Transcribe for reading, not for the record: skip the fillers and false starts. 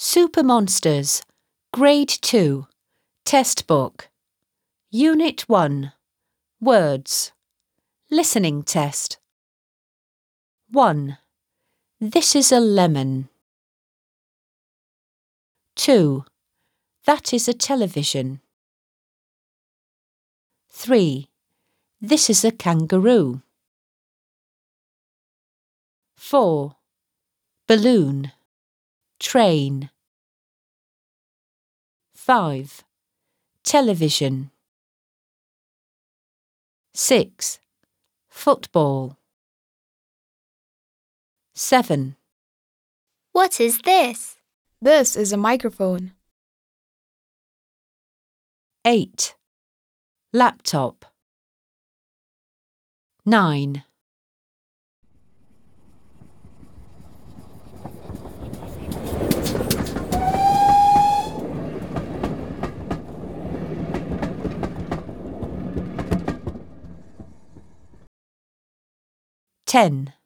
Super Monsters, Grade 2, Test Book. Unit 1, Words. Listening Test. 1. This is a lemon. 2. That is a television. 3. This is a kangaroo. 4. Balloon. Train. 5. Television. 6. Football. 7. What is this? This is a microphone. 8. Laptop. 9. Ten.